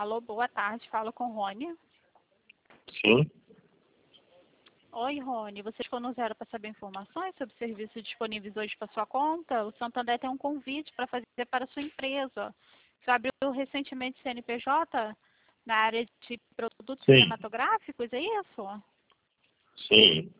Alô, boa tarde. Falo com o Rony. Sim. Oi, Rony. Você ficou no zero para saber informações sobre serviços disponíveis hoje para sua conta? O Santander tem um convite para fazer para a sua empresa. Você abriu recentemente CNPJ na área de produtos Sim. cinematográficos, é isso? Sim.